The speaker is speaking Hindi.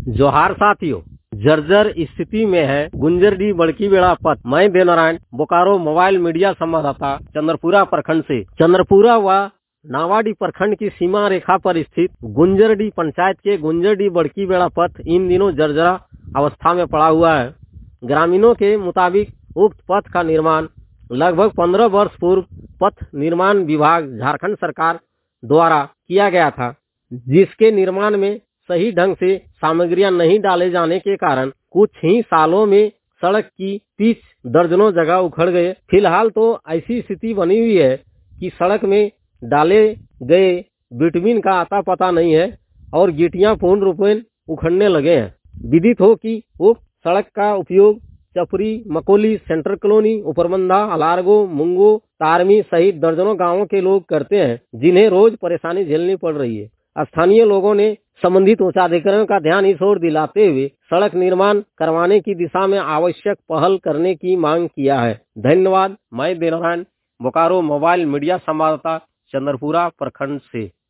जोहार साथियों, जर्जर स्थिति में है गुंजरडीह बड़की बेड़ा पथ। मैं देवनारायण, बोकारो मोबाइल मीडिया संवाददाता चंद्रपुरा प्रखंड से। चंद्रपुरा व नावाडीह प्रखंड की सीमा रेखा पर स्थित गुंजरडीह पंचायत के गुंजरडीह बड़की बेड़ा पथ इन दिनों जर्जरा अवस्था में पड़ा हुआ है। ग्रामीणों के मुताबिक उक्त पथ का निर्माण लगभग 15 वर्ष पूर्व पथ निर्माण विभाग झारखंड सरकार द्वारा किया गया था, जिसके निर्माण में सही ढंग से सामग्रियां नहीं डाले जाने के कारण कुछ ही सालों में सड़क की पिच दर्जनों जगह उखड़ गए। फिलहाल तो ऐसी स्थिति बनी हुई है कि सड़क में डाले गए बिटुमिन का आता पता नहीं है और गिट्टियां पूर्ण रूप में उखड़ने लगे हैं। विदित हो कि उक्त सड़क का उपयोग चपरी, मकोली, सेंट्रल कॉलोनी, उपरमंदा, अलारगो, मुंगो, तारमी सहित दर्जनों गांवों के लोग करते हैं, जिन्हें रोज परेशानी झेलनी पड़ रही है। स्थानीय लोगों ने संबंधित उच्चाधिकारियों का ध्यान इस ओर दिलाते हुए सड़क निर्माण करवाने की दिशा में आवश्यक पहल करने की मांग किया है। धन्यवाद। मैं देवनारायण, बोकारो मोबाइल मीडिया संवाददाता चंद्रपुरा प्रखंड से।